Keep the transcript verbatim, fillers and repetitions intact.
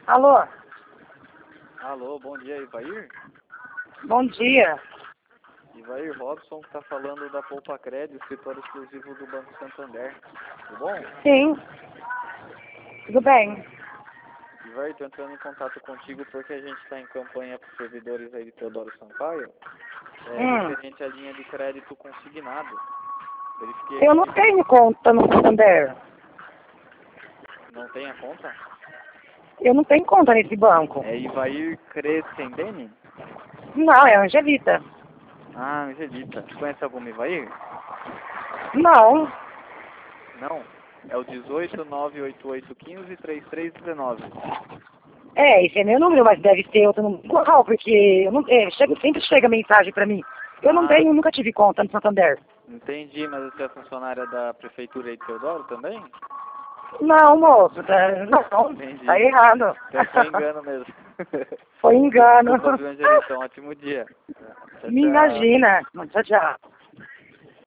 Alô? Alô, bom dia, Ivair? Bom dia. Ivair Robson que está falando da Poupa Crédito, escritório exclusivo do Banco Santander. Tudo bom? Sim. Tudo bem. Ivair, estou entrando em contato contigo porque a gente está em campanha para os servidores aí de Teodoro Sampaio, é, Hum. referente à linha de crédito consignado. Verifiquei Eu aqui não que tenho conta no Santander. não tem a conta. Eu não tenho conta nesse banco. É Ivair Crescendene? Não, é Angelita. Ah, Angelita. Você conhece alguma Ivair? Não. Não. É o dezoito, nove oito oito, quinze, trinta e três dezenove. É, esse é meu número, mas deve ter outro número igual, porque eu não, é, chega, sempre chega mensagem pra mim. Eu não Ah, tenho, nunca tive conta no Santander. entendi, mas você é funcionária da prefeitura aí de Teodoro também? Não, moço, tá, não, Entendi. tá errado. Então foi engano mesmo. Foi engano. Desculpa, viu, Angelita? Um ótimo dia. Tchau, Me tchau. imagina. Tchau, tchau.